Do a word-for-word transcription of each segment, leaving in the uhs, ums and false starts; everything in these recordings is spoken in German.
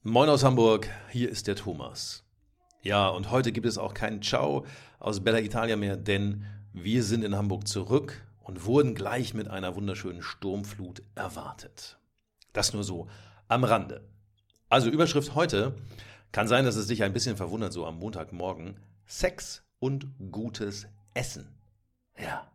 Moin aus Hamburg, hier ist der Thomas. Ja, und heute gibt es auch kein Ciao aus Bella Italia mehr, denn wir sind in Hamburg zurück und wurden gleich mit einer wunderschönen Sturmflut erwartet. Das nur so am Rande. Also Überschrift heute, kann sein, dass es dich ein bisschen verwundert, so am Montagmorgen: Sex und gutes Essen. Ja,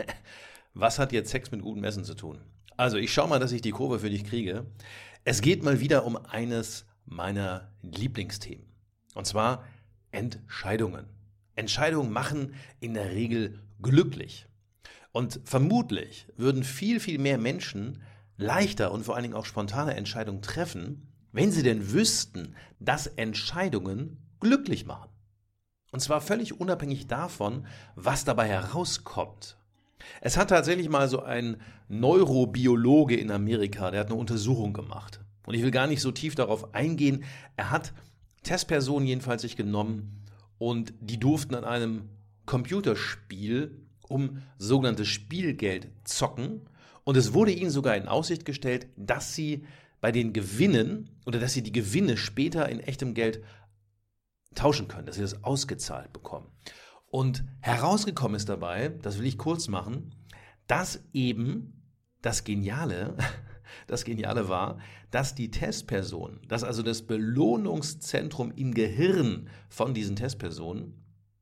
was hat jetzt Sex mit gutem Essen zu tun? Also ich schau mal, dass ich die Kurve für dich kriege. Es geht mal wieder um eines meiner Lieblingsthemen. Und zwar Entscheidungen. Entscheidungen machen in der Regel glücklich. Und vermutlich würden viel, viel mehr Menschen leichter und vor allen Dingen auch spontane Entscheidungen treffen, wenn sie denn wüssten, dass Entscheidungen glücklich machen. Und zwar völlig unabhängig davon, was dabei herauskommt. Es hat tatsächlich mal so ein Neurobiologe in Amerika, der hat eine Untersuchung gemacht. Und ich will gar nicht so tief darauf eingehen. Er hat Testpersonen jedenfalls sich genommen und die durften an einem Computerspiel um sogenanntes Spielgeld zocken. Und es wurde ihnen sogar in Aussicht gestellt, dass sie bei den Gewinnen oder dass sie die Gewinne später in echtem Geld tauschen können, dass sie das ausgezahlt bekommen. Und herausgekommen ist dabei, das will ich kurz machen, dass eben das Geniale, das Geniale war, dass die Testpersonen, dass also das Belohnungszentrum im Gehirn von diesen Testpersonen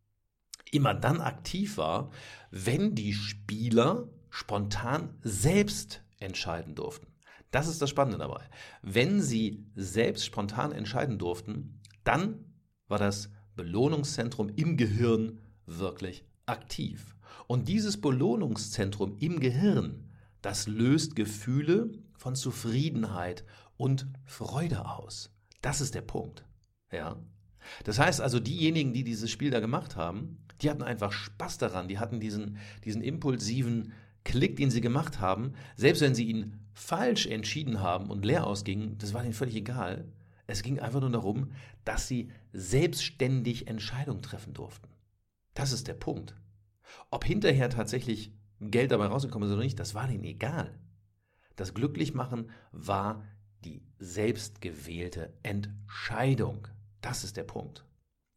immer dann aktiv war, wenn die Spieler spontan selbst entscheiden durften. Das ist das Spannende dabei. Wenn sie selbst spontan entscheiden durften, dann war das Belohnungszentrum im Gehirn wirklich aktiv. Und dieses Belohnungszentrum im Gehirn, das löst Gefühle von Zufriedenheit und Freude aus. Das ist der Punkt. Ja? Das heißt also, diejenigen, die dieses Spiel da gemacht haben, die hatten einfach Spaß daran, die hatten diesen, diesen impulsiven Klick, den sie gemacht haben, selbst wenn sie ihn falsch entschieden haben und leer ausgingen, das war ihnen völlig egal. Es ging einfach nur darum, dass sie selbstständig Entscheidungen treffen durften. Das ist der Punkt. Ob hinterher tatsächlich Geld dabei rausgekommen ist oder nicht, das war ihnen egal. Das Glücklichmachen war die selbstgewählte Entscheidung. Das ist der Punkt.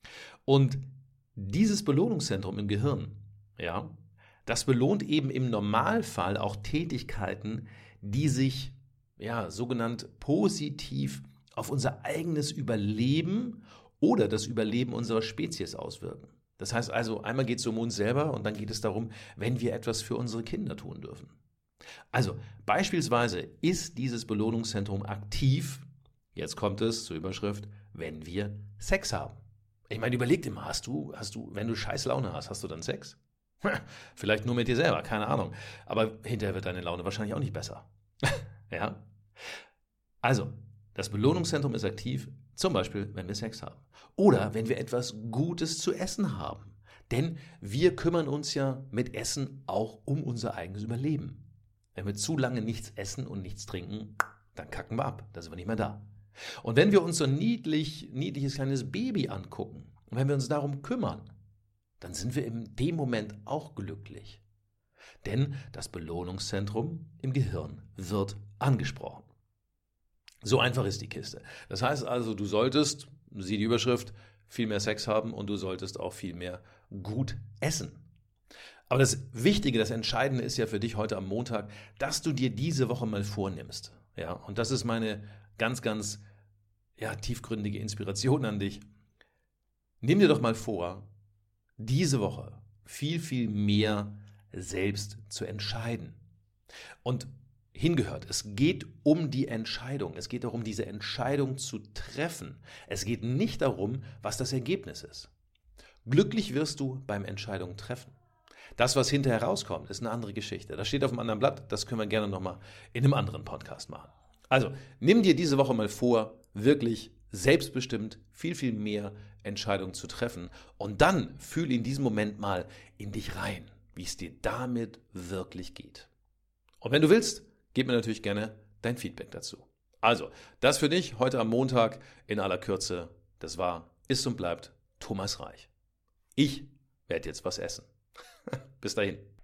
Und dieses Belohnungszentrum im Gehirn, ja, das belohnt eben im Normalfall auch Tätigkeiten, die sich, ja, sogenannt positiv auf unser eigenes Überleben oder das Überleben unserer Spezies auswirken. Das heißt also, einmal geht es um uns selber und dann geht es darum, wenn wir etwas für unsere Kinder tun dürfen. Also beispielsweise ist dieses Belohnungszentrum aktiv, jetzt kommt es zur Überschrift, wenn wir Sex haben. Ich meine, überleg dir mal, hast du, hast du, wenn du scheiß Laune hast, hast du dann Sex? Vielleicht nur mit dir selber, keine Ahnung. Aber hinterher wird deine Laune wahrscheinlich auch nicht besser. Ja? Also, das Belohnungszentrum ist aktiv, zum Beispiel, wenn wir Sex haben. Oder wenn wir etwas Gutes zu essen haben. Denn wir kümmern uns ja mit Essen auch um unser eigenes Überleben. Wenn wir zu lange nichts essen und nichts trinken, dann kacken wir ab, dann sind wir nicht mehr da. Und wenn wir uns so ein niedlich, niedliches kleines Baby angucken und wenn wir uns darum kümmern, dann sind wir in dem Moment auch glücklich. Denn das Belohnungszentrum im Gehirn wird angesprochen. So einfach ist die Kiste. Das heißt also, du solltest, sieh die Überschrift, viel mehr Sex haben und du solltest auch viel mehr gut essen. Aber das Wichtige, das Entscheidende ist ja für dich heute am Montag, dass du dir diese Woche mal vornimmst. Ja, und das ist meine ganz, ganz ja, tiefgründige Inspiration an dich. Nimm dir doch mal vor, diese Woche viel, viel mehr selbst zu entscheiden. Und hingehört, es geht um die Entscheidung. Es geht darum, diese Entscheidung zu treffen. Es geht nicht darum, was das Ergebnis ist. Glücklich wirst du beim Entscheidung treffen. Das, was hinterher rauskommt, ist eine andere Geschichte. Das steht auf einem anderen Blatt, das können wir gerne nochmal in einem anderen Podcast machen. Also, nimm dir diese Woche mal vor, wirklich selbstbestimmt viel, viel mehr Entscheidungen zu treffen und dann fühl in diesem Moment mal in dich rein, wie es dir damit wirklich geht. Und wenn du willst, gib mir natürlich gerne dein Feedback dazu. Also, das für dich heute am Montag in aller Kürze. Das war, ist und bleibt Thomas Reich. Ich werde jetzt was essen. Bis dahin.